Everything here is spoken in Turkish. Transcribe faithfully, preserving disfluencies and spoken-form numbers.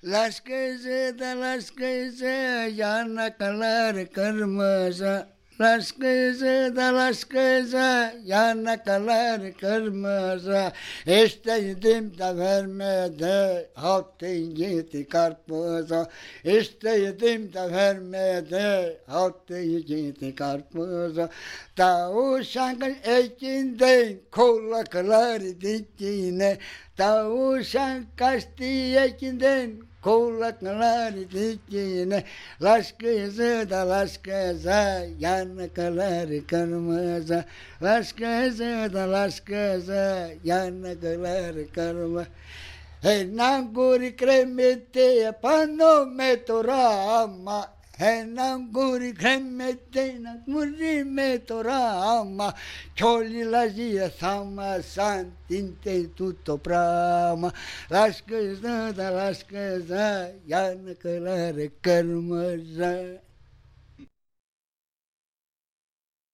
Las kızı da las kızı, yanaklar kırmızı. Las kızı da las kızı, yanaklar kırmızı. İsteydim de vermedi, attın gitti karpuzu. İsteydim de vermedi, attın gitti karpuzu. Tavuşan ekinden kulaklar dikine. Tavuşan kaçtı ekinden kulaklar dikine. Las kızı da las kızı, yanaklar kırmızı. Las kızı da las kızı, yanaklar kırmızı. E non curi cremette, panno metto rama. E non curi cremette, non curi metto rama. Cioli la gira sama, santinte tutto prama. Las kızı da las kızı, yanaklar kırmızı.